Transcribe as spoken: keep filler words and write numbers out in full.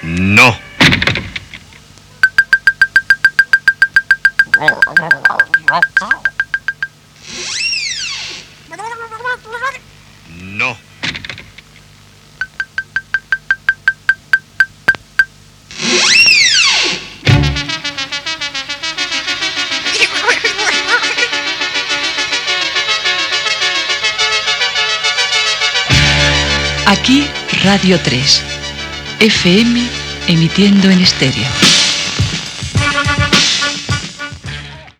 No. No. Aquí Radio tres, F M emitiendo en estéreo.